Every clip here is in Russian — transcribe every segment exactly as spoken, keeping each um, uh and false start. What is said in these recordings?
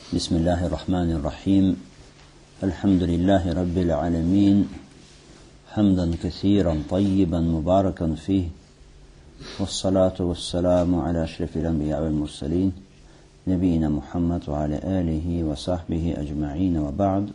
بسم الله الرحمن الرحيم الحمد لله رب العالمين حمدا كثيرا طيبا مباركا فيه والصلاة والسلام على أشرف الأنبياء والمرسلين نبينا محمد وعلى آله وصحبه أجمعين وبعد.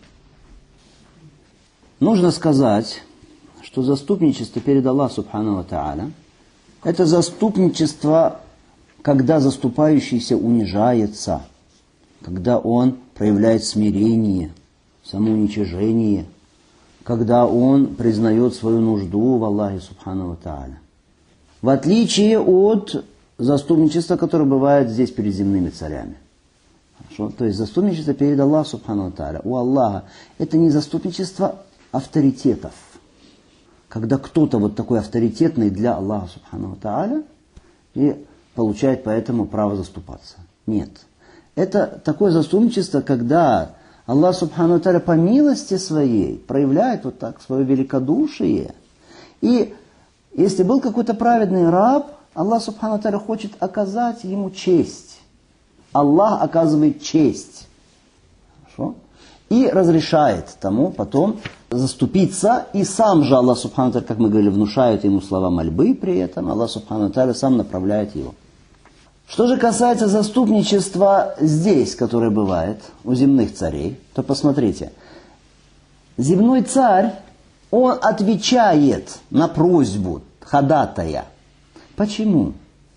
Нужно сказать, что заступничество перед Аллахом Субхану ва Тааля – это заступничество, когда заступающийся унижается, когда он проявляет смирение, самоуничижение, когда он признает свою нужду в Аллахе Субхану ва Тааля. В отличие от заступничества, которое бывает здесь перед земными царями. Хорошо? То есть заступничество перед Аллахом Субхану ва Тааля у Аллаха – это не заступничество авторитетов. Когда кто-то вот такой авторитетный для Аллаха Субхану ва Тааля и получает поэтому право заступаться. Нет. Это такое заступничество, когда Аллах Субхану ва Тааля по милости своей проявляет вот так свое великодушие. И если был какой-то праведный раб, Аллах Субхану ва Тааля хочет оказать ему честь. Аллах оказывает честь. Хорошо? И разрешает тому потом заступиться. И сам же Аллах Субхану ва Тааля, как мы говорили, внушает ему слова мольбы при этом. Аллах Субхану ва Тааля сам направляет его. Что же касается заступничества здесь, которое бывает у земных царей, то посмотрите. Земной царь, он отвечает на просьбу ходатая. Почему?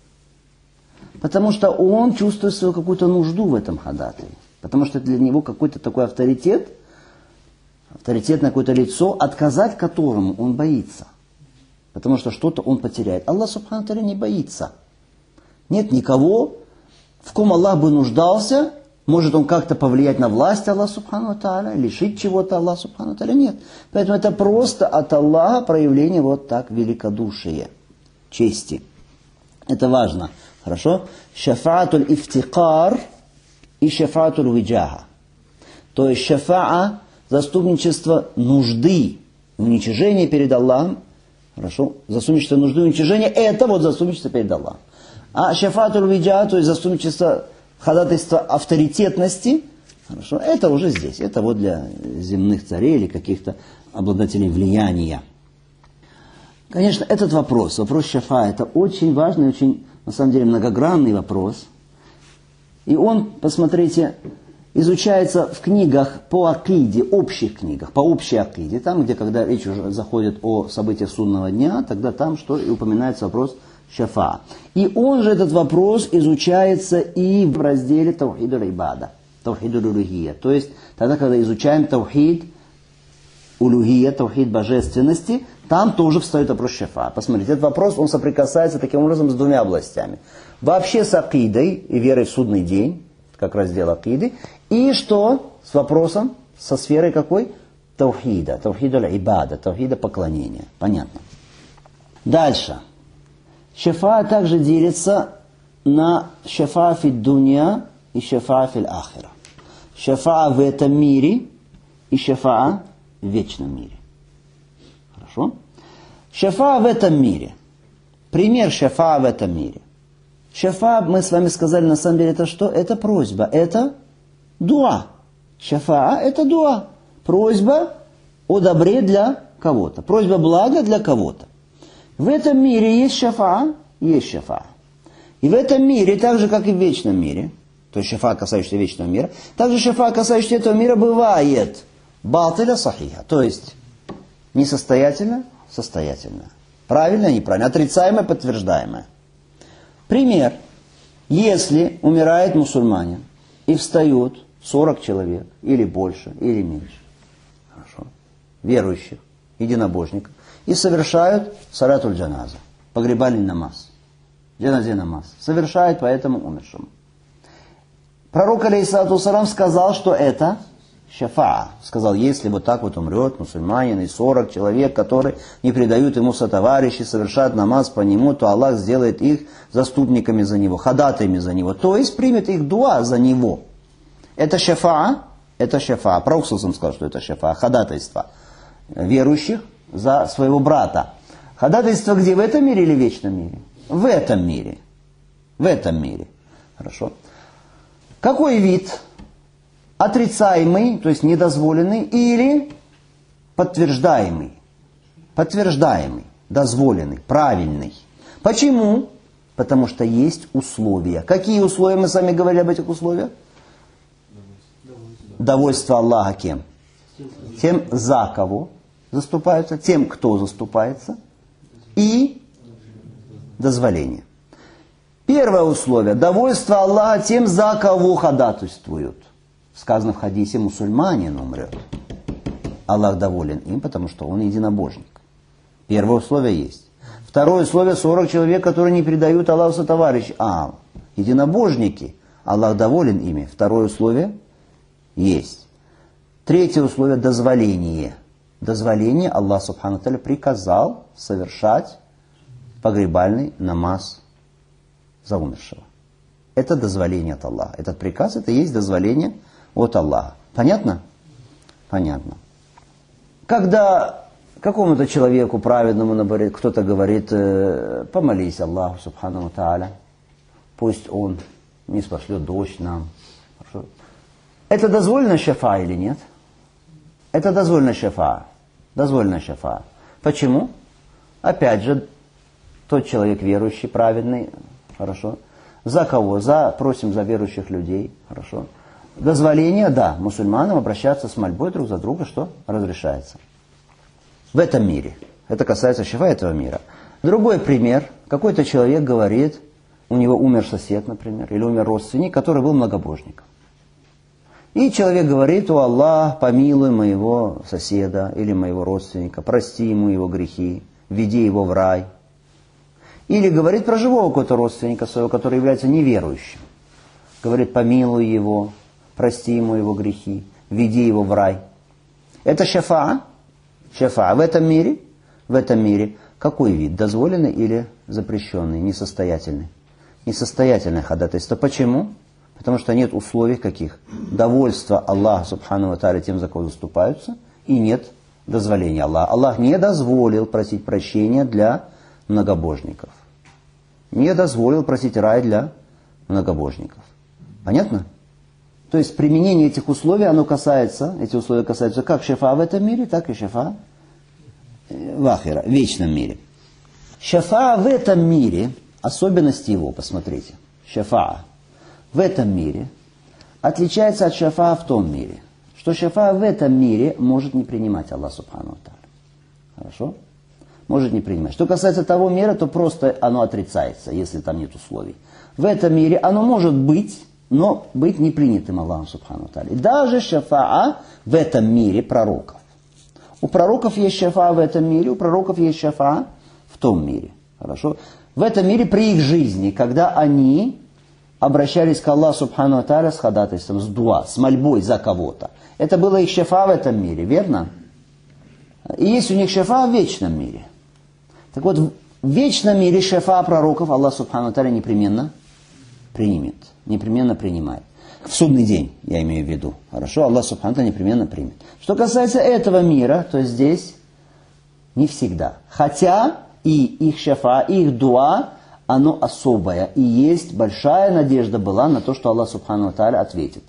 Потому что он чувствует свою какую-то нужду в этом ходатае. Потому что для него какой-то такой авторитет, авторитетное какое-то лицо, отказать которому он боится. Потому что что-то он потеряет. Аллах Субхану ва Тааля не боится. Нет никого, в ком Аллах бы нуждался. Может он как-то повлиять на власть Аллаха Субхану ва Тааля, лишить чего-то Аллаха Субхану ва Тааля? Нет. Поэтому это просто от Аллаха проявление вот так великодушия, чести. Это важно. Хорошо? Шафаатуль ифтикар и шафаатуль виджаха. То есть шафаа, заступничество нужды, уничижение перед Аллахом. Хорошо? Заступничество нужды, уничижение, это вот заступничество перед Аллахом. А шафаатуль виджаха, то есть заступничество, ходатайство авторитетности, хорошо, это уже здесь. Это вот для земных царей или каких-то обладателей влияния. Конечно, этот вопрос, вопрос шафа, это очень важный, очень, на самом деле, многогранный вопрос. И он, посмотрите, изучается в книгах по акиде, общих книгах, по общей акиде. Там, где, когда речь уже заходит о событиях судного дня, тогда там что и упоминается вопрос шафа. И он же, этот вопрос, изучается и в разделе таухид аль-ибада, таухид аль-улухия. То есть, тогда, когда изучаем таухид улухия, таухид божественности, там тоже встает вопрос шафа. Посмотрите, этот вопрос, он соприкасается таким образом с двумя областями. Вообще с акидой и верой в судный день, как раздел акиды, и что с вопросом, со сферой какой? Таухида, таухид аль-ибада, таухида поклонения. Понятно. Дальше. Шафа также делится на шафа фид дунья и шафа фил ахира. Шафа в этом мире и шафа в вечном мире. Хорошо? Шафа в этом мире. Пример шафа в этом мире. Шафа, мы с вами сказали, на самом деле, это что? Это просьба, это дуа. Шафа – это дуа. Просьба о добре для кого-то. Просьба блага для кого-то. В этом мире есть шафа, есть шафа. И в этом мире, так же, как и в вечном мире, то есть шафа, касающийся вечного мира, также шафа, касающийся этого мира, бывает батиля сахиха, то есть несостоятельно, состоятельно. Правильно, неправильно, отрицаемое, подтверждаемое. Пример. Если умирает мусульманин и встает сорок человек, или больше, или меньше, хорошо, верующих, единобожников, и совершают салатуль джаназа, погребальный намаз, джаназе намаз, совершают по этому умершему. Пророк, алейхиссалату вассалам, сказал, что это шафаа. Сказал, если вот так вот умрет мусульманин и сорок человек, которые не предают ему сотоварищи, совершают намаз по нему, то Аллах сделает их заступниками за него, ходатаями за него. То есть примет их дуа за него. Это шафаа, это шафаа. Пророк сказал, что это шафаа, ходатайство верующих за своего брата. Ходатайство где? В этом мире или в вечном мире? В этом мире. В этом мире. Хорошо. Какой вид отрицаемый, то есть недозволенный, или подтверждаемый. Подтверждаемый, дозволенный, правильный. Почему? Потому что есть условия. Какие условия? Мы с вами говорили об этих условиях. Довольство Аллаха кем? Тем, за кого заступаются, тем, кто заступается, и дозволение. Первое условие. Довольство Аллаха тем, за кого ходатайствуют. Сказано в хадисе: мусульманин умрет. Аллах доволен им, потому что он единобожник. Первое условие есть. Второе условие: сорок человек, которые не предают Аллаху сотоварищ. А, единобожники. Аллах доволен ими. Второе условие есть. Третье условие: дозволение. Дозволение. Аллах Субхану Тааля приказал совершать погребальный намаз за умершего. Это дозволение от Аллаха. Этот приказ, это и есть дозволение от Аллаха. Понятно? Понятно. Когда какому-то человеку праведному, наоборот, кто-то говорит: помолись Аллаху Субхану Тааля, пусть он не спошлет дождь нам. Это дозволено шафа или нет? Это дозволено шафа. Дозволено шафа. Почему? Опять же, тот человек верующий, праведный, хорошо. За кого? За, просим за верующих людей, хорошо. Дозволение, да, мусульманам обращаться с мольбой друг за друга, что разрешается. В этом мире. Это касается шафа этого мира. Другой пример. Какой-то человек говорит, у него умер сосед, например, или умер родственник, который был многобожником. И человек говорит: о Аллах, помилуй моего соседа или моего родственника, прости ему его грехи, введи его в рай. Или говорит про живого какого-то родственника своего, который является неверующим. Говорит: помилуй его, прости ему его грехи, введи его в рай. Это шафа. Шафа. В этом мире, в этом мире какой вид? Дозволенный или запрещенный, несостоятельный? Несостоятельное ходатайство. Почему? Потому что нет условий каких? Довольства Аллаха Субхану ва Тааля тем, за кого заступаются, и нет дозволения Аллаха. Аллах не дозволил просить прощения для многобожников. Не дозволил просить рай для многобожников. Понятно? То есть применение этих условий, оно касается, эти условия касаются как шафа в этом мире, так и шафа в ахира, в вечном мире. Шафа в этом мире, особенности его, посмотрите. Шафа в этом мире отличается от шафа в том мире, что шафа в этом мире может не принимать Аллах Субхану ва Тааля. Хорошо? Может не принимать. Что касается того мира, то просто оно отрицается, если там нет условий. В этом мире оно может быть, но быть не принятым Аллахом Субхану ва Тааля. Даже шафаа в этом мире пророков. У пророков есть шафаа в этом мире, у пророков есть шафаа в том мире. Хорошо? В этом мире при их жизни, когда они обращались к Аллаху Субхану ва Тааля с ходатайством, с дуа, с мольбой за кого-то. Это было их шафаа в этом мире, верно? И есть у них шафаа в вечном мире. Так вот, в вечном мире шафаа пророков Аллах Субхану ва Тааля непременно примет. Непременно принимает. В судный день, я имею в виду. Хорошо, Аллах Субхану ва Тааля непременно примет. Что касается этого мира, то здесь не всегда. Хотя и их шафа, и их дуа, оно особое. И есть большая надежда была на то, что Аллах Субхану ва Тааля ответит.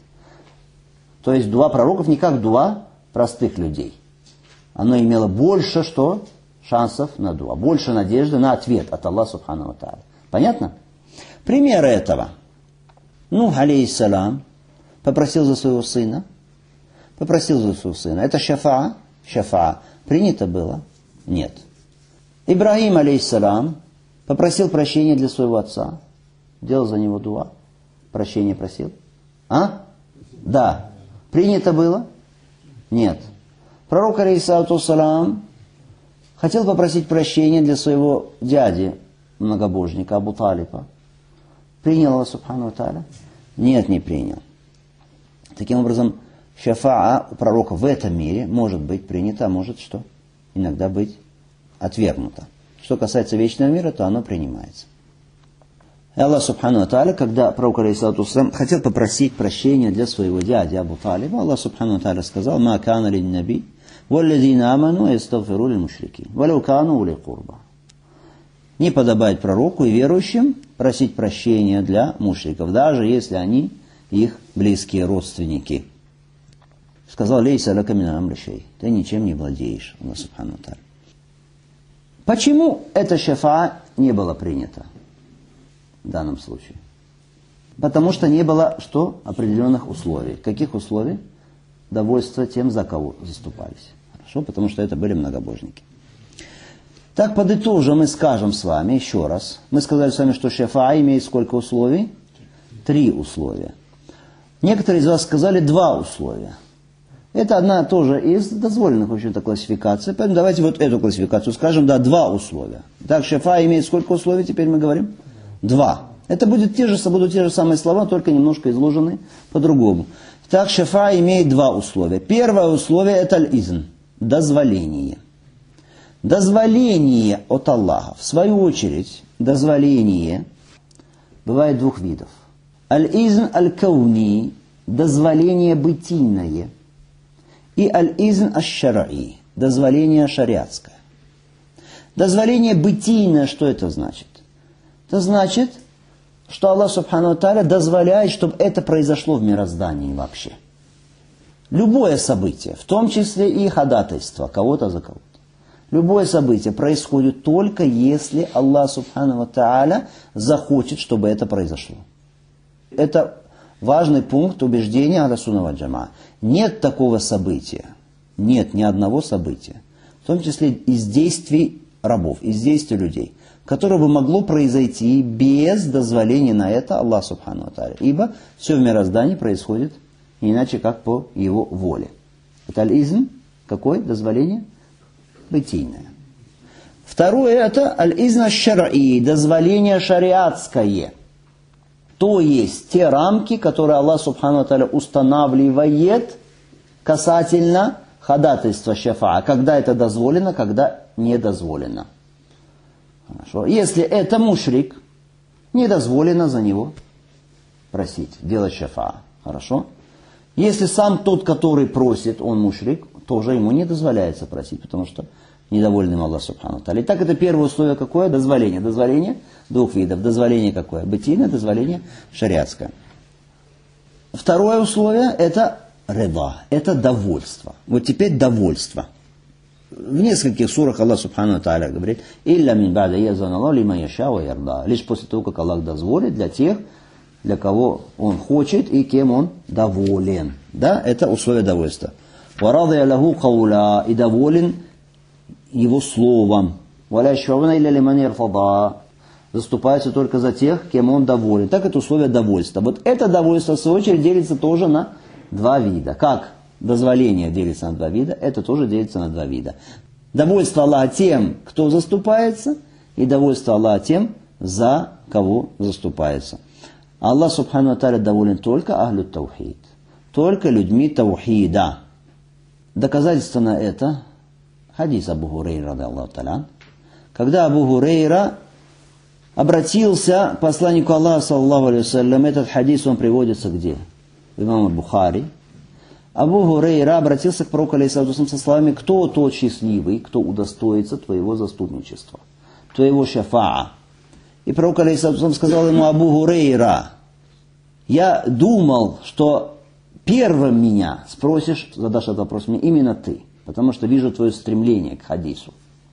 То есть дуа пророков не как дуа простых людей. Оно имело больше что? Шансов на дуа. Больше надежды на ответ от Аллаха Субхану ва Тааля. Понятно? Пример этого. Нух, алейхиссалам, попросил за своего сына. Попросил за своего сына. Это шафа. Шафа. Принято было? Нет. Ибрагим, алейхиссалам, попросил прощения для своего отца. Делал за него дуа. Прощение просил. А? Да. Принято было? Нет. Пророк, алейхиссалам, хотел попросить прощения для своего дяди, многобожника, Абу Талиба. Принял его Субхану ва Тааля? Нет, не принял. Таким образом, шафаа у пророка в этом мире может быть принята, а может что? Иногда быть отвергнута. Что касается вечного мира, то оно принимается. И Аллах Субхану ва Тааля, когда пророк алейхиссалам хотел попросить прощения для своего дяди Абу Талиба, Аллах Субхану ва Тааля сказал: «Ма кана лин наби, валлазина аману ястагфиру лил мушрикин, валау кану ули курба». Не подобает пророку и верующим просить прощения для мушриков, даже если они их близкие родственники. сказал: «Лейса лака мин амри шей». Ты ничем не владеешь, Аллах субхану ва тааля. Почему это шафаа не было принято в данном случае? Потому что не было что? Определенных условий. Каких условий? Довольство тем, за кого заступались. Хорошо? Потому что это были многобожники. Так, подытожим и скажем с вами еще раз. Мы сказали с вами, что шафаа имеет сколько условий? Три условия. Некоторые из вас сказали два условия. Это одна тоже из дозволенных, в общем-то, классификаций. Поэтому давайте вот эту классификацию скажем, да, два условия. Так, шафаа имеет сколько условий, теперь мы говорим? Два. Это будет те же, будут те же самые слова, только немножко изложены по-другому. Так, шафаа имеет два условия. Первое условие – это аль-изн, дозволение. Дозволение от Аллаха. В свою очередь, дозволение бывает двух видов. Аль-изн аль-кауни, дозволение бытийное, и аль-изн аш-шар'и, дозволение шариатское. Дозволение бытийное, что это значит? Это значит, что Аллах субхану ва тааля дозволяет, чтобы это произошло в мироздании вообще. Любое событие, в том числе и ходатайство кого-то за кого-то. Любое событие происходит только если Аллах субхану ва тааля захочет, чтобы это произошло. Это важный пункт убеждения Ахлю сунна валь джамаа. Нет такого события, нет ни одного события, в том числе из действий рабов, из действий людей, которое бы могло произойти без дозволения на это Аллах субхану ва тааля. Ибо все в мироздании происходит не иначе, как по его воле. Это аль-изн, какое дозволение? Бытийное. Второе это аль-изн аш-шар'и, дозволение шариатское. То есть те рамки, которые Аллах субхану ва тааля устанавливает касательно ходатайства шафаа. Когда это дозволено, когда не дозволено. Хорошо. Если это мушрик, не дозволено за него просить, делать шафаа. Хорошо. Если сам тот, который просит, он мушрик, тоже ему не дозволяется просить, потому что недовольный Аллах субхану ва тааля. Итак, это первое условие какое? Дозволение. Дозволение двух видов. Дозволение какое? Бытийное, дозволение шариатское. Второе условие это рида, это довольство. Вот теперь довольство. В нескольких сурах Аллах субхану ва тааля говорит: «Илля мин ба'да язан Аллаху лиман яша ва ярда». Лишь после того, как Аллах дозволит для тех, для кого Он хочет и кем Он доволен. Да, это условие довольства. «Ва радия лаху кауля», и доволен его словом. «Ва ля яшфауна илля лиман яртада», заступается только за тех, кем Он доволен. Так это условие довольства. Вот это довольство, в свою очередь, делится тоже на два вида. Как дозволение делится на два вида, это тоже делится на два вида. Довольство Аллаха тем, кто заступается, и довольство Аллаха тем, за кого заступается. Аллах субхану ва тааля доволен только ахлю таухид, только людьми таухида. Доказательство на это хадис Абу Хурейра, радиаллаху та'аля, когда Абу Хурейра обратился к посланнику Аллаха, саллаллаху алейхи ва саллям, этот хадис он приводится где? В имаме Бухари. Абу Хурейра обратился к пророку алейхиссалату вассалям со словами: «Кто тот счастливый, кто удостоится твоего заступничества, твоего шафаа?» И пророк алейхиссалату вассалям сказал ему: «Абу Хурейра, я думал, что первым меня спросишь, задашь этот вопрос мне именно ты, потому что вижу твое стремление к хадису.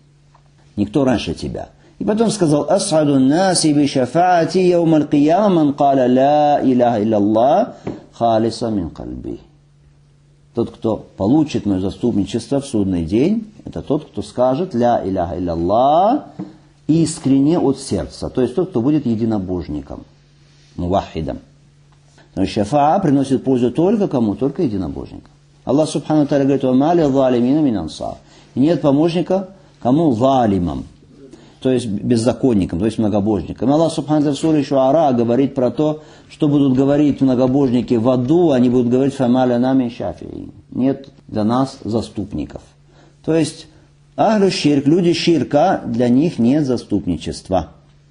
Никто раньше тебя». И потом сказал: «Ас'аду наси би шафаати яум аль-кияма ман каля ла илляха илляллах халиса мин кальби». Тот, кто получит мое заступничество в судный день, это тот, кто скажет «Ля иляха илляллах» искренне от сердца. То есть тот, кто будет единобожником, мувахидом. Но шафаа приносит пользу только кому? Только единобожникам. Аллах субхану ва тааля говорит: «Ва ли залимина мин ансар». И нет помощника кому? Залимам, то есть беззаконникам, то есть многобожникам. Аллах субхану ва тааля в суре Шуара говорит про то, что будут говорить многобожники в аду, они будут говорить: «Фама лана мин шафиин». Нет для нас заступников. То есть ахлю ширк, люди ширка, для них нет заступничества.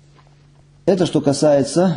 Это что касается,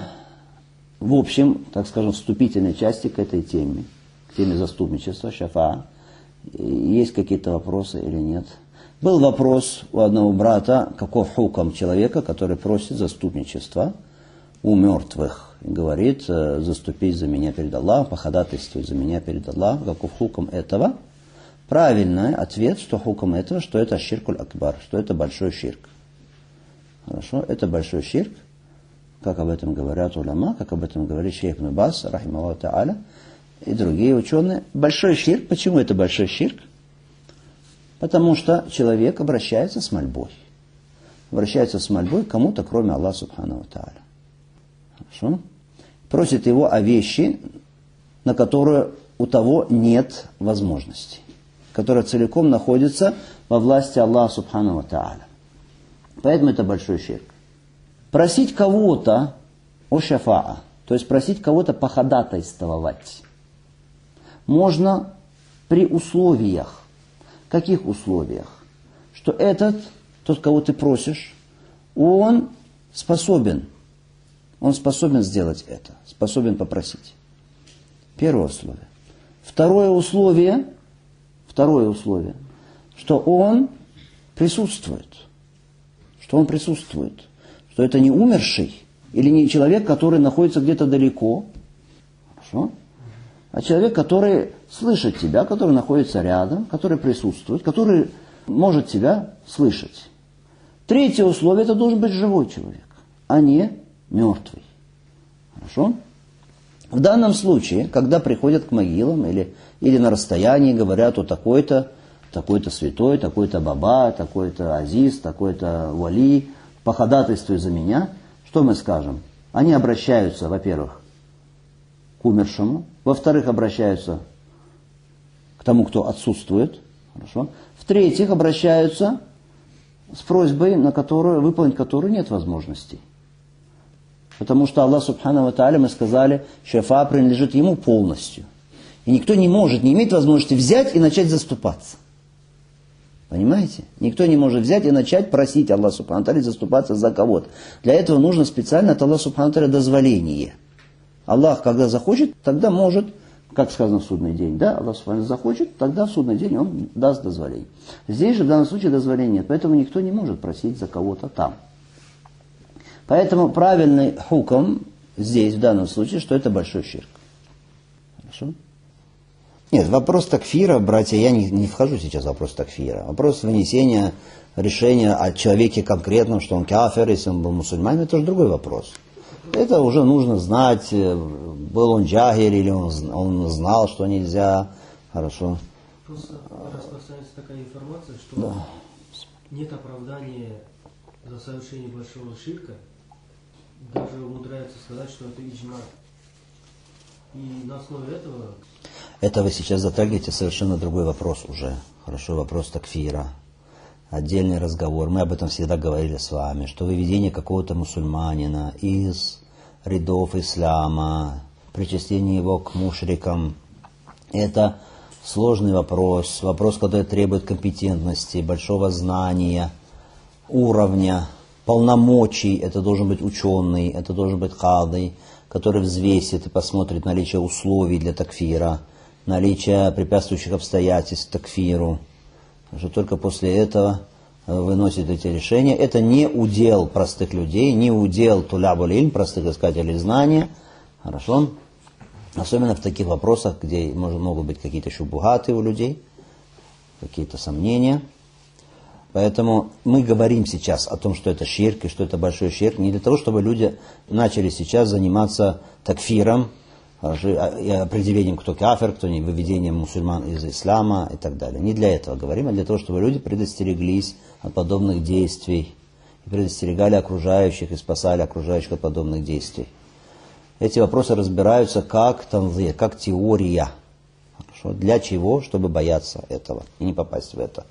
в общем, так скажем, вступительной части к этой теме, к теме заступничества, шафаа. Есть какие-то вопросы или нет? Был вопрос у одного брата, каков хукам человека, который просит заступничества у мертвых. И говорит, заступись за меня перед Аллахом, походатайствуй за меня перед Аллахом. Каков хукм этого? Правильный ответ, что хукм этого, что это ширкуль акбар, что это большой ширк. Хорошо, это большой ширк, как об этом говорят уляма, как об этом говорит шейх Ибн Баз, рахимахуллаху та'аля, и другие ученые. Большой ширк, почему это большой ширк? Потому что человек обращается с мольбой. Обращается с мольбой к кому-то, кроме Аллаха субхану ва та'аля. Хорошо? Просит его о вещи, на которые у того нет возможности, которая целиком находится во власти Аллаха субхану ва та'аля. Поэтому это большой ширк. Просить кого-то о шафаа, то есть просить кого-то походатайствовать, можно при условиях. Каких условиях? Что этот, тот, кого ты просишь, он способен, он способен сделать это, способен попросить. Первое условие. Второе условие, второе условие, что он присутствует, что он присутствует, что это не умерший или не человек, который находится где-то далеко, хорошо? А человек, который слышит тебя, который находится рядом, который присутствует, который может тебя слышать. Третье условие, это должен быть живой человек, а не мертвый. Хорошо? В данном случае, когда приходят к могилам или, или на расстоянии говорят о такой-то, такой-то святой, такой-то баба, такой-то азиз, такой-то вали, походатайствуй за меня, что мы скажем? Они обращаются, во-первых, к умершему, во-вторых, обращаются к тому, кто отсутствует, хорошо? В-третьих, обращаются с просьбой, на которую, выполнить которую нет возможностей. Потому что Аллах субхану ва та'аля, мы сказали, шафа принадлежит ему полностью. И никто не может, не имеет возможности взять и начать заступаться. Понимаете? Никто не может взять и начать просить Аллаха субхану ва та'аля заступаться за кого-то. Для этого нужно специально от Аллаха субхану ва та'аля дозволение. Аллах, когда захочет, тогда может, как сказано в судный день, да, Аллах субхану захочет, тогда в судный день он даст дозволение. Здесь же в данном случае дозволения нет, поэтому никто не может просить за кого-то там. Поэтому правильный хукм здесь, в данном случае, что это большой ширк. Хорошо? Нет, вопрос такфира, братья, я не, не вхожу сейчас в вопрос такфира. Вопрос вынесения решения о человеке конкретном, что он кафир, если он был мусульманин, это тоже другой вопрос. Это уже нужно знать, был он джахиль или он, он знал, что нельзя. Хорошо. Просто распространяется такая информация, что да. Нет оправдания за совершение большого ширка. Даже умудряются сказать, что это иджма. И на основе этого... Это вы сейчас затрагиваете совершенно другой вопрос уже. Хорошо, вопрос такфира. Отдельный разговор. Мы об этом всегда говорили с вами, что выведение какого-то мусульманина из рядов ислама, причисление его к мушрикам, это сложный вопрос, вопрос, который требует компетентности, большого знания, уровня, полномочий. Это должен быть ученый, это должен быть кады, который взвесит и посмотрит наличие условий для такфира, наличие препятствующих обстоятельств такфиру. Что только после этого выносит эти решения. Это не удел простых людей, не удел тулябуль илм, простых искателей знания. Хорошо? Особенно в таких вопросах, где может, могут быть какие-то шубухаты у людей, какие-то сомнения. Поэтому мы говорим сейчас о том, что это ширк и что это большой ширк, не для того, чтобы люди начали сейчас заниматься такфиром, определением, кто кафир, кто не, выведением мусульман из ислама и так далее. Не для этого говорим, а для того, чтобы люди предостереглись от подобных действий, и предостерегали окружающих и спасали окружающих от подобных действий. Эти вопросы разбираются как танзир, как теория. Хорошо? Для чего? Чтобы бояться этого и не попасть в это.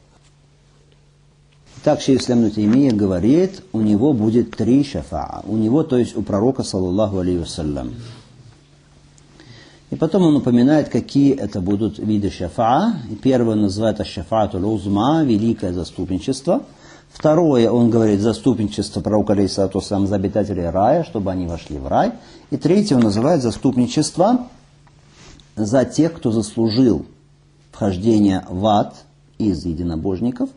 Так шейх ислам ибн Таймия говорит, у него будет три шафаа. У него, то есть у пророка, саллаллаху алейхи вассалям. И потом он упоминает, какие это будут виды шафаа. Первое он называет аш-шафаатуль узма, великое заступничество. Второе, он говорит, заступничество пророка, алейхиссалату вассалям, за обитателей рая, чтобы они вошли в рай. И третье он называет заступничество за тех, кто заслужил вхождение в ад из единобожников,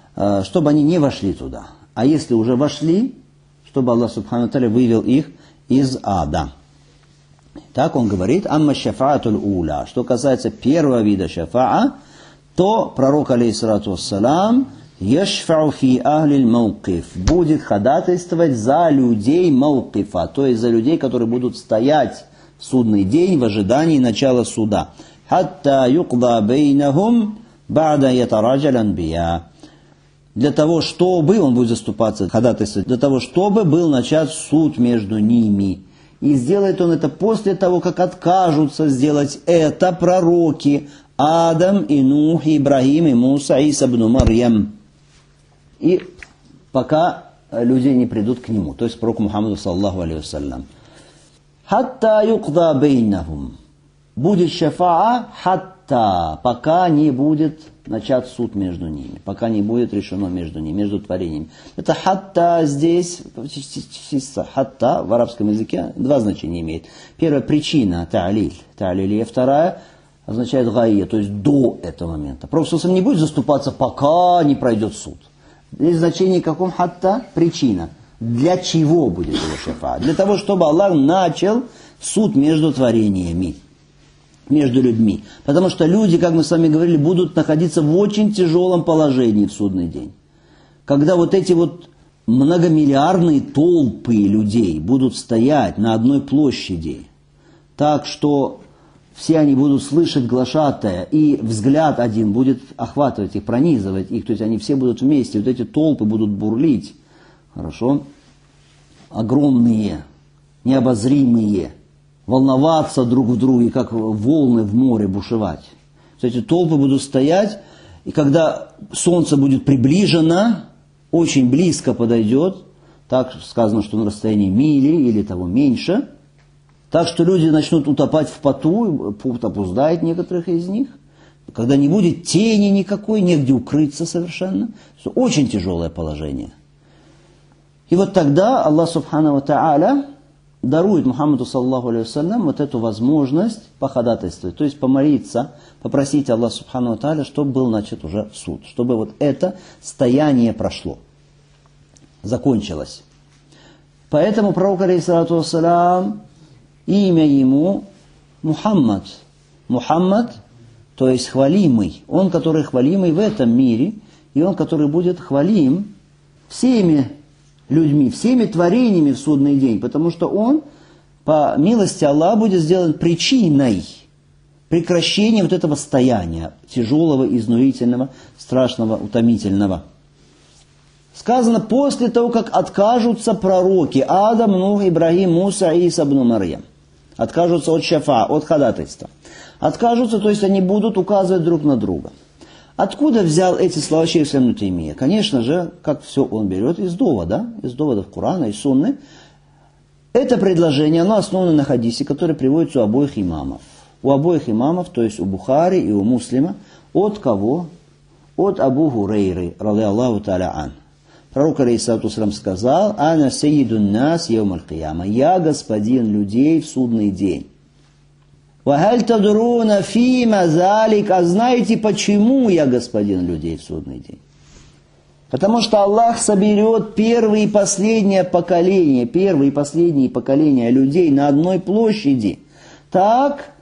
чтобы они не вошли туда. А если уже вошли, чтобы Аллах субхану ва тааля вывел их из ада. Так он говорит, амма шафаатуль уля. Что касается первого вида шафаа, то пророк, алейхиссалату вассалам, яшфау фи ахлиль мауқиф, будет ходатайствовать за людей мауқифа, то есть за людей, которые будут стоять в судный день в ожидании начала суда. Хатта юқда бейнахум ба'да ятараджаль анбия. Для того, чтобы, он будет заступаться, ходатайствовать, для того, чтобы был начат суд между ними. И сделает он это после того, как откажутся сделать это пророки Адам, и Нух, и Ибрагим, и Муса, и Иса ибн Марьям. И пока люди не придут к нему, то есть к пророку Мухаммаду, саллаллаху алейхи вассалям. Хатта юқда бейнахум. Будет шафаа хатта, пока не будет начат суд между ними, пока не будет решено между ними, между творениями. Это хатта здесь, хатта в арабском языке два значения имеет. Первая причина, та'лиль, та'лилия, вторая означает гайя, то есть до этого момента. Пророк не будет заступаться, пока не пройдет суд. Здесь значение каком хатта? Причина. Для чего будет его шафа? Для того, чтобы Аллах начал суд между творениями, между людьми. Потому что люди, как мы с вами говорили, будут находиться в очень тяжелом положении в судный день. Когда вот эти вот многомиллиардные толпы людей будут стоять на одной площади, так что все они будут слышать глашатая, и взгляд один будет охватывать их, пронизывать их, то есть они все будут вместе, вот эти толпы будут бурлить, хорошо, огромные, необозримые, волноваться друг в друге, как волны в море бушевать. Эти толпы будут стоять, и когда солнце будет приближено, очень близко подойдет, так сказано, что на расстоянии мили или того меньше, так что люди начнут утопать в поту, пот опуздает некоторых из них, когда не будет тени никакой, негде укрыться совершенно. Очень тяжелое положение. И вот тогда Аллах Субхану ва Тааля дарует Мухаммаду саллаллаху алейхи вассалям вот эту возможность походатайствовать, то есть помолиться, попросить Аллаха Субхану ва Тааля, чтобы был начат уже суд, чтобы вот это стояние прошло, закончилось. Поэтому пророк, алейхиссалату вассалям, имя ему Мухаммад. Мухаммад, то есть хвалимый. Он, который хвалимый в этом мире, и он, который будет хвалим всеми людьми, всеми творениями в судный день, потому что он, по милости Аллаха, будет сделан причиной прекращения вот этого стояния, тяжелого, изнурительного, страшного, утомительного. Сказано, после того, как откажутся пророки Адам, Нух, Ибрагим, Муса и Иса ибн Марьям. Откажутся от шафа, от ходатайства. Откажутся, то есть они будут указывать друг на друга. Откуда взял эти слова шейх ибн ибн Таймия? Конечно же, как все он берет из довода, из доводов Корана и Сунны. Это предложение, оно основано на хадисе, который приводится у обоих имамов. У обоих имамов, то есть у Бухари и у Муслима. От кого? От Абу Хурейры, ради Аллаху та'аля ан. Пророк, алейхиссалату вассалям, сказал: «Ана сайидун нас яум аль-кияма». «Я господин людей в судный день». «Вахаль тадруна фима залик». «А знаете, почему я господин людей в судный день?» Потому что Аллах соберет первые и последнее поколение, первые и последние поколения людей на одной площади, так,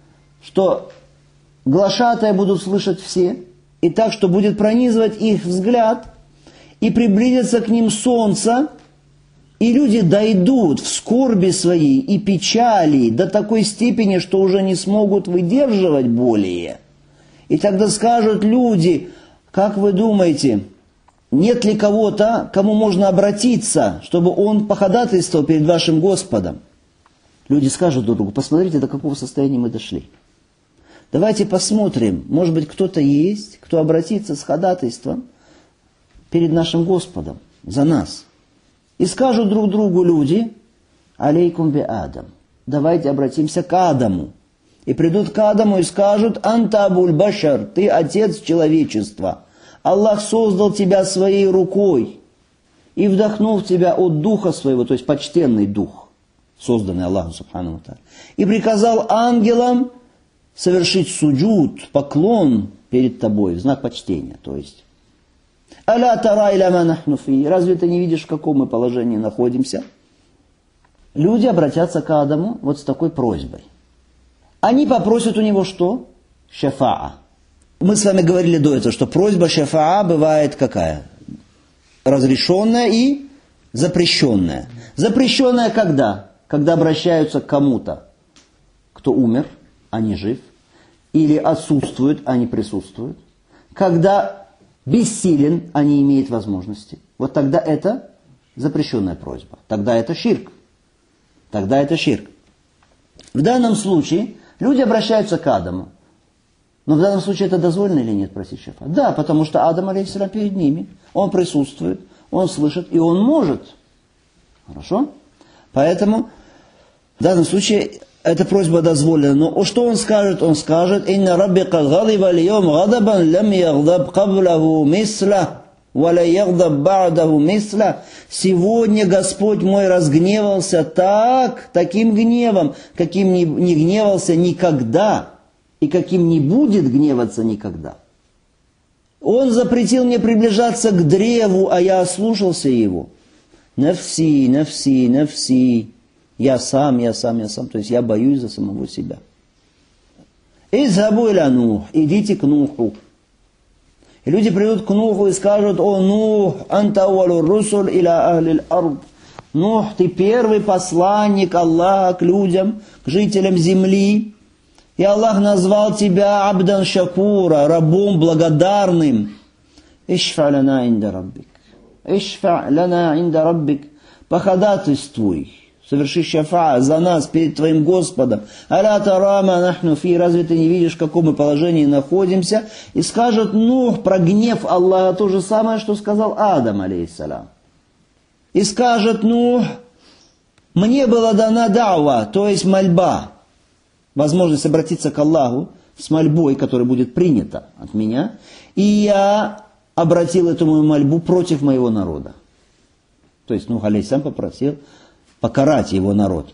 что глашатая будут слышать все, и так, что будет пронизывать их взгляд, и приблизится к ним солнце, и люди дойдут в скорби своей и печали до такой степени, что уже не смогут выдерживать более. И тогда скажут люди: как вы думаете, нет ли кого-то, кому можно обратиться, чтобы он походатайствовал перед вашим Господом? Люди скажут друг другу: посмотрите, до какого состояния мы дошли. Давайте посмотрим, может быть, кто-то есть, кто обратится с ходатайством перед нашим Господом за нас. И скажут друг другу люди: алейкум би Адам. Давайте обратимся к Адаму. И придут к Адаму и скажут: анта абуль башар, ты отец человечества. Аллах создал тебя своей рукой и вдохнул в тебя от духа своего, то есть почтенный дух, созданный Аллахом субхану ва тааля, и приказал ангелам совершить суджуд, поклон перед тобой, в знак почтения, то есть. «Аля тара иля ма нахну фи». Разве ты не видишь, в каком мы положении находимся? люди обратятся к Адаму вот с такой просьбой. Они попросят у него что? Шафаа. Мы с вами говорили до этого, что просьба шафаа бывает какая? Разрешенная и запрещенная. Запрещенная когда? Когда обращаются к кому-то, кто умер, а не жив, или отсутствует, а не присутствует. Когда бессилен, а не имеет возможности. Вот тогда это запрещенная просьба. Тогда это ширк. Тогда это ширк. В данном случае люди обращаются к Адаму. Но в данном случае это дозволено или нет просить шафа? Да, потому что Адам, алейхиссалям, перед ними. Он присутствует, он слышит, и он может. Хорошо? Поэтому в данном случае эта просьба дозволена. Но что он скажет? Он скажет: «Инна раббика гадиба льем гадабан лям ягдаб каблаху мисла, валя ягдаб ба'даху мисла». Сегодня Господь мой разгневался так, таким гневом, каким не, не гневался никогда, и каким не будет гневаться никогда. Он запретил мне приближаться к древу, а я ослушался его. Нафси, нафси, нафси. Я сам, я сам, я сам. То есть я боюсь за самого себя. Изхабу иля Нух. Идите к Нуху. И люди придут к Нуху и скажут: «О Нух, анта аввалу русуль иля ахлил ард». Нух, ты первый посланник Аллаха к людям, к жителям земли. И Аллах назвал тебя абдан шакура, рабом благодарным. Ишфа лана инда раббик. Ишфа лана инда раббик. Походатайствуй, соверши шафа за нас перед твоим Господом. Аля тарама нахну фи. Разве ты не видишь, в каком мы положении находимся? И скажет Нух про гнев Аллаха то же самое, что сказал Адам, алейхиссалям. И скажет Нух: мне была дана дауа, то есть мольба. Возможность обратиться к Аллаху с мольбой, которая будет принята от меня. И я обратил эту мою мольбу против моего народа. То есть Нух алейхиссалям попросил покарать его народ.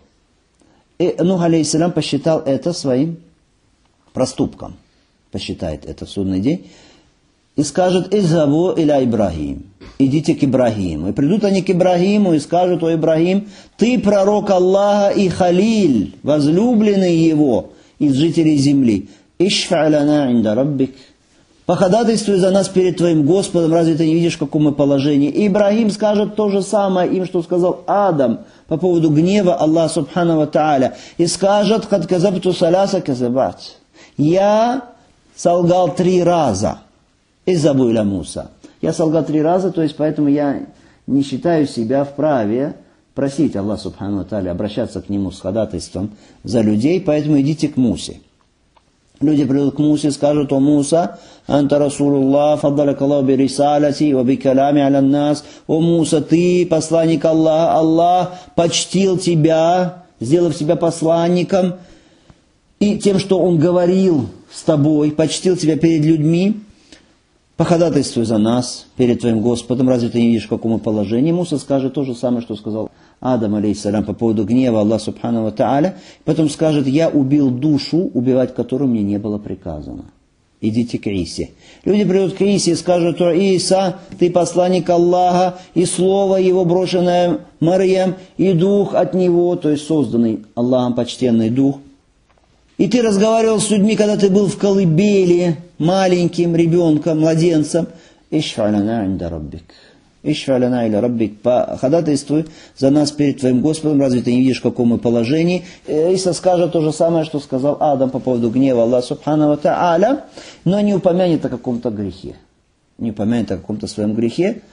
И Нух алейхиссалям посчитал это своим проступком. Посчитает это в судный день. И скажет: «Изхабу иля Ибрахим». Идите к Ибрахиму. И придут они к Ибрахиму и скажут: «О Ибрахим, ты пророк Аллаха и халиль, возлюбленный его из жителей земли. Ишфа лана инда раббик». Походатайствуй за нас перед твоим Господом, разве ты не видишь, в каком мы положении? И Ибрахим скажет то же самое им, что сказал Адам по поводу гнева Аллаха субхану ва тааля. И скажет: «Хад казабту саляса казабат». Я солгал три раза. Изабу иля Муса. Я солгал три раза, то есть поэтому я не считаю себя вправе просить Аллаха субхану ва тааля, обращаться к нему с ходатайством за людей, поэтому идите к Мусе. Люди придут к Мусе и скажут: «О Муса, анта Расулуллах, фаддаляк Аллаху би рисалати ва би калями аля нас». О Муса, ты посланник Аллаха, Аллах почтил тебя, сделав тебя посланником, и тем, что Он говорил с тобой, почтил тебя перед людьми. Походатайствуй за нас перед твоим Господом, разве ты не видишь, в каком мы положении? Муса скажет то же самое, что сказал Адам, алейхиссалям, по поводу гнева Аллаха субхану ва тааля. Потом скажет: я убил душу, убивать которую мне не было приказано. Идите к Исе. Люди придут к Исе и скажут: «О Иса, ты посланник Аллаха, и слово его брошенное Марьям, и дух от него», то есть созданный Аллахом почтенный дух. И ты разговаривал с людьми, когда ты был в колыбели, маленьким ребенком, младенцем. Ишфа лана инда раббик. Ишфа лана иля раббик. Походатайствуй за нас перед твоим Господом, разве ты не видишь, в каком мы положении? Иса скажет то же самое, что сказал Адам по поводу гнева Аллаха субхану ва тааля, но не упомянет о каком-то грехе. Не упомянет о каком-то своем грехе.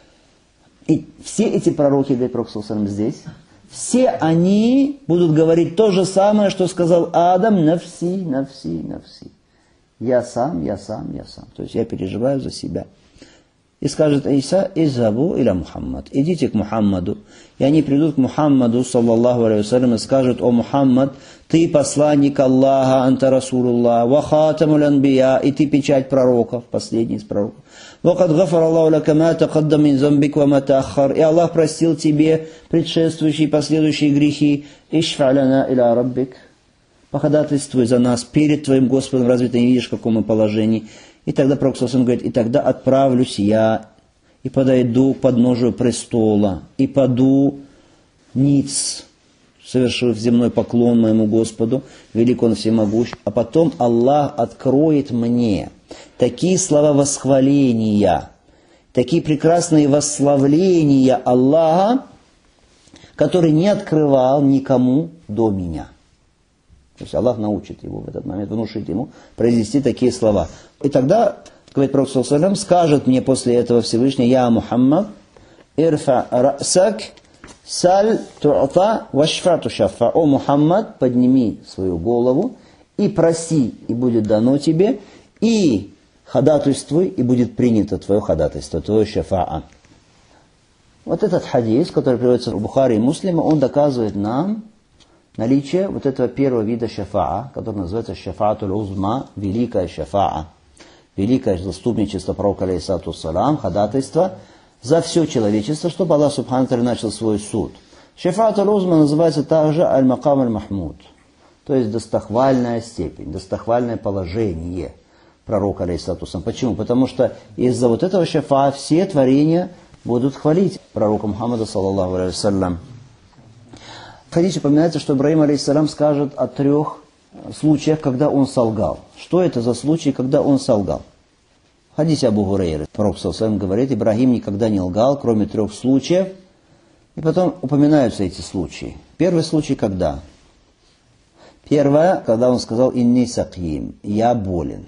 И все эти пророки, дай Пророк саллаллаху алейхи ва саллям, здесь, все они будут говорить то же самое, что сказал Адам: «Нафси, нафси, нафси». Я сам, я сам, я сам. То есть я переживаю за себя. И скажет Иса: «Изабу иля Мухаммад». Идите к Мухаммаду. И они придут к Мухаммаду, саллаллаху алейхи ва саллям, и скажут: «О Мухаммад, ты посланник Аллаха, анта Расулуллах, ва хатамуль анбия», и ты печать пророков, последний из пророков. «Вакад гафар Аллаху лака ма тақаддам мин замбик ва ма тааххар». И Аллах простил тебе предшествующие и последующие грехи. «Ишфа лана иля раббик». Походатайствуй за нас перед твоим Господом, разве ты не видишь, в каком мы положении? И тогда Пророк саллаллаху алейхи ва саллям говорит: «И тогда отправлюсь я, и подойду к подножию престола, и паду ниц совершив земной поклон моему Господу, велик Он всемогущ, а потом Аллах откроет мне такие слова восхваления, такие прекрасные восславления Аллаха, которые не открывал никому до меня. То есть Аллах научит его в этот момент, внушит ему произнести такие слова. И тогда, говорит Пророк саллаллаху алейхи ва саллям, скажет мне после этого Всевышний: «Я Мухаммад, ирфа расак, саль ту'та, вашфа тушафа». О Мухаммад, подними свою голову и проси, и будет дано тебе, и ходатайствуй, и будет принято твое ходатайство, твое шафа'a. Вот этот хадис, который приводится в Бухари и Муслиме, он доказывает нам наличие вот этого первого вида шафа'a, который называется шафа'атуль узма, великая шафа'a, великое заступничество пророка алейхиссалату вассалям, ходатайство за все человечество, чтобы Аллах субхану ва тааля начал свой суд. Шафа'атуль узма называется также аль-макам аль-махмуд, то есть достохвальная степень, достохвальное положение пророка алейхиссалату вассалям. Почему? Потому что из-за вот этого шафа'a все творения будут хвалить пророка Мухаммада саллаллаху алейхи вассалям. В хадисе упоминается, что Ибрахим алейхиссалям скажет о трех случаях, когда он солгал. Что это за случаи, когда он солгал? В хадисе Абу Хурейры пророк саллаллаху алейхи вассалям говорит: Ибрахим никогда не лгал, кроме трех случаев. И потом упоминаются эти случаи. Первый случай когда? Первое, когда он сказал: «Инни саким», я болен.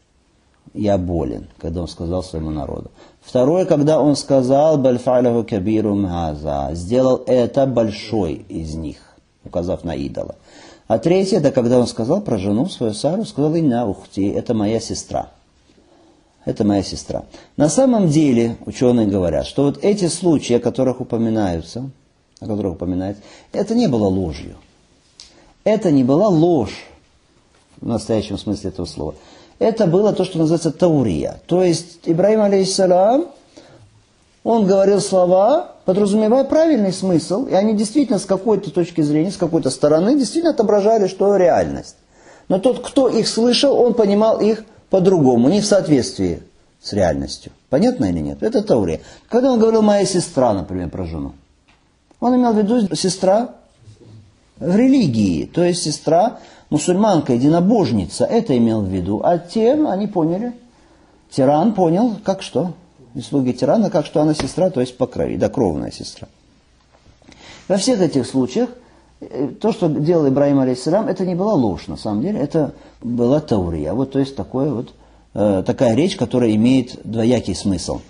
Я болен, когда он сказал своему народу. Второе, когда он сказал: «Баль фа'ляху кабирум газа», сделал это большой из них, указав на идола. А третье, это когда он сказал про жену свою Сару, сказал: «Инна ухти», это моя сестра. Это моя сестра. На самом деле, ученые говорят, что вот эти случаи, о которых упоминаются, о которых упоминается, это не было ложью. Это не была ложь в настоящем смысле этого слова. Это было то, что называется таурия. То есть Ибрахим алейхиссалям, он говорил слова, подразумевая правильный смысл, и они действительно с какой-то точки зрения, с какой-то стороны, действительно отображали, что реальность. Но тот, кто их слышал, он понимал их по-другому, не в соответствии с реальностью. Понятно или нет? Это таурия. Когда он говорил «моя сестра», например, про жену, он имел в виду сестра в религии, то есть сестра мусульманка, единобожница, это имел в виду. А тем они поняли, тиран понял, как что? И слуги тирана, как что она сестра, то есть по крови, да, кровная сестра. Во всех этих случаях, то, что делал Ибрахим алейхиссалям, это не была ложь, на самом деле, это была таурия. Вот, то есть такое вот, э, такая речь, которая имеет двоякий смысл.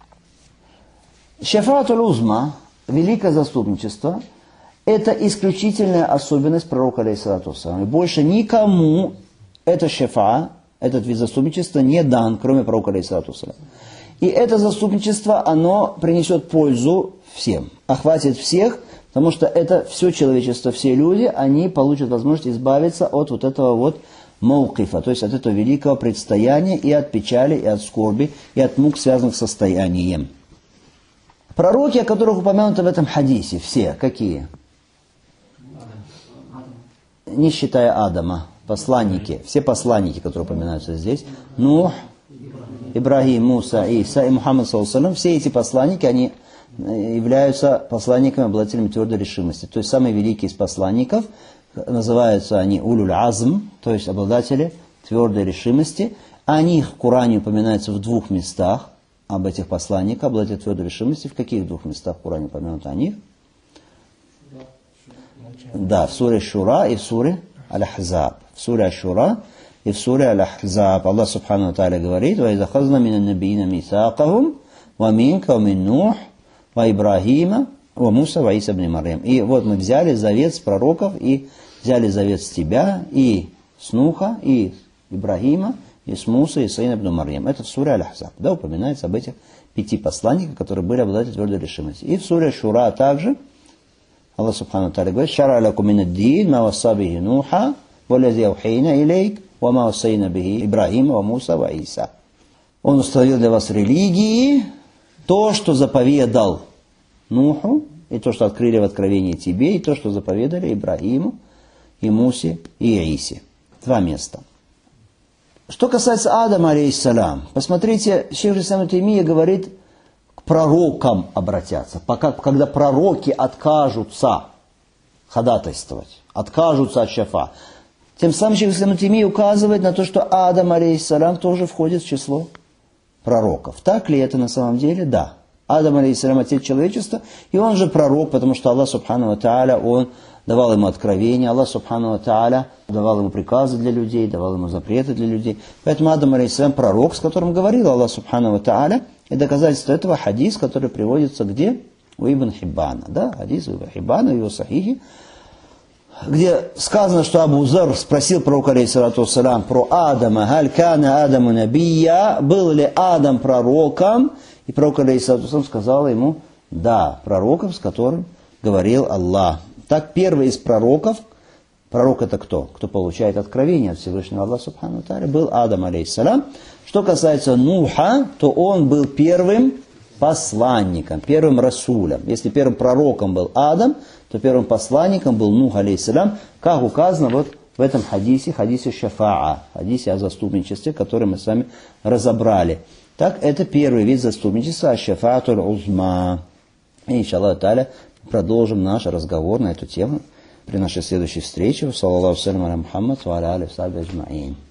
Шафа'атуль узма, великое заступничество, это исключительная особенность пророка алейхиссалату вассалям. И больше никому это шафа, этот вид заступничества не дан, кроме пророка алейхиссалату вассалям. И это заступничество, оно принесет пользу всем, охватит всех, потому что это все человечество, все люди, они получат возможность избавиться от вот этого вот маукифа, то есть от этого великого предстояния и от печали, и от скорби, и от мук, связанных с состоянием. Пророки, о которых упомянуты в этом хадисе, все какие? Не считая Адама, посланники, все посланники, которые упоминаются здесь, Нух, Ибрахим, Муса, Иса и Мухаммад саллаллаху алейхи ва саллям, все эти посланники, они являются посланниками, обладателями твердой решимости. То есть самые великие из посланников, называются они улюль азм, то есть обладатели твердой решимости. О них в Коране упоминается в двух местах, об этих посланниках, обладателей твердой решимости. В каких двух местах в Коране упомянуто о них? Да, в суре Шура и в суре Аль-Ахзаб. В суре Аш-Шура и в суре Аль-Ахзаб. Аллах субхану ва тааля говорит: «Ва иза хазна мина набиина мисакахум, ва минка, ва мин Нух, ва Ибрахима, ва Муса, ва Иса ибн Марьям». И вот мы взяли завет с пророков, и взяли завет с тебя, и с Нуха, и Ибрахима, и с Муса, и Иса ибн Марьям. Это в суре Аль-Ахзаб. Да, упоминается об этих пяти посланниках, которые были обладатели твердой решимости. И в суре Шура также Аллах субхану ва тааля говорит: «Шара лакум мин ад-дин ма васса бихи Нуха, валази аухейна илейк, ва ма вассайна бихи Ибрахима, ва Муса, ва Иса». Он установил для вас религии то, что заповедал Нуху, и то, что открыли в Откровении тебе, и то, что заповедали Ибрахиму, и Мусе, и Исе. Два места. Что касается Адама, алейхиссалям, посмотрите, шейх ибн Таймия говорит, к пророкам обратятся. Пока, когда пророки откажутся ходатайствовать, откажутся от шафа. Тем самым шейх ибн Таймия указывает на то, что Адам, алейхиссалям, тоже входит в число пророков. Так ли это на самом деле? Да. Адам, алейхиссалям, отец человечества, и он же пророк, потому что Аллах, субхану ва тааля, он давал ему откровения, Аллах, субхану ва тааля, давал ему приказы для людей, давал ему запреты для людей. Поэтому Адам, алейхиссалям, пророк, с которым говорил Аллах, субхану ва тааля, и доказательство этого хадис, который приводится где? У Ибн Хиббана. Да? Хадис у Ибн Хиббана, в его сахихе, где сказано, что Абу Зар спросил пророка, алейхиссалату вассалям, про Адама, «Халь кана Адаму набия», был ли Адам пророком? И пророк, алейхиссалату вассалям, сказал ему, да, пророком, с которым говорил Аллах. Так, первый из пророков, пророк это кто? Кто получает откровение от Всевышнего Аллаха, субхану ва тааля, был Адам, алейхиссалям. Что касается Нуха, то он был первым посланником, первым расулем. Если первым пророком был Адам, то первым посланником был Нух, алейхиссалям, как указано вот в этом хадисе, хадисе шафаа, хадисе о заступничестве, который мы с вами разобрали. Так, это первый вид заступничества, аш-шафаатуль узма. И, иншаллах та'аля, продолжим наш разговор на эту тему при нашей следующей встрече. Саллаллаху алейхи ва саллям аля Мухаммад ва аля алихи ва сахбихи аджмаин.